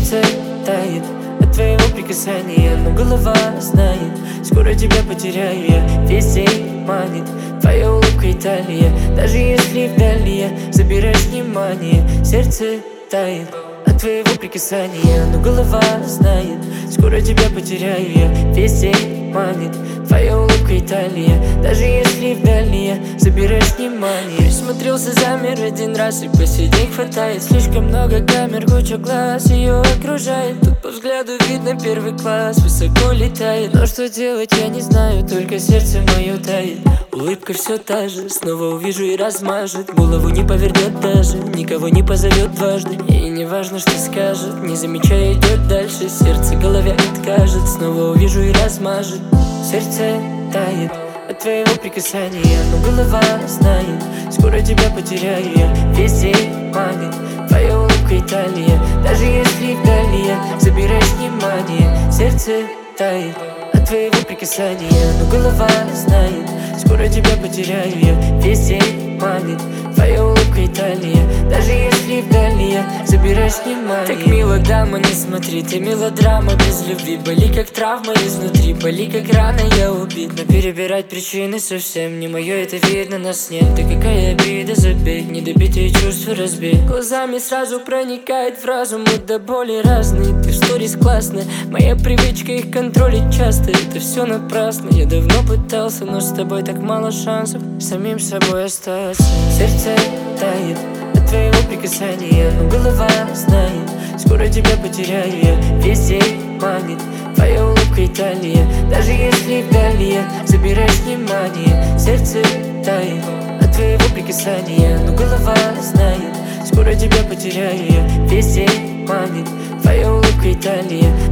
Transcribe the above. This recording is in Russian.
Сердце тает от твоего прикасания, но голова знает, скоро тебя потеряю я. Весь день манит твоя улыбка и талия, даже если вдали забираешь внимание. Сердце тает от твоего прикасания, но голова знает, скоро тебя потеряю я. Весь день манит твоя улыбка и талия, даже если вдали забираешь внимание. Присмотрелся, замер один раз, и посидеть хватает. Слишком много камер, куча глаз ее окружает. Тут по взгляду видно первый класс, высоко летает. Но что делать я не знаю, только сердце мое тает. Улыбка все та же, снова увижу и размажет. Голову не повернет даже, никого не позовет дважды. И не важно, что скажет, не замечая, идет дальше. Сердце голове откажет, снова увижу и размажет. Сердце тает от твоего прикасания, но голова знает, скоро тебя потеряю я. Весь день манит твоя улыбка и талия, даже если вдали забираешь внимание. Сердце тает от твоего прикасания, но голова знает, скоро тебя потеряю я. Весь день манит твоя улыбка и талия, даже если вдали забираешь внимание. Так мило, дама, не смотри, ты мелодрама без любви. Боли как травма изнутри, боли как рана, я убит. Но перебирать причины совсем не мое, это видно, нас нет. Да какая обида, забей, недобитые чувства разбей. Глазами сразу проникает в разум, мы до боли разные. Ты в сторис классная, моя привычка их контролить часто. Это все напрасно, я давно пытался, но с тобой так мало шансов самим собой остаться. Сердце тает от твоего прикасания, но голова знает, скоро тебя потеряю я. Весь день манит твоя улыбка и талия, даже если вдали забираешь внимание. Сердце тает от твоего прикасания, но голова знает, скоро тебя потеряю я. Весь день манит твоя улыбка и талия,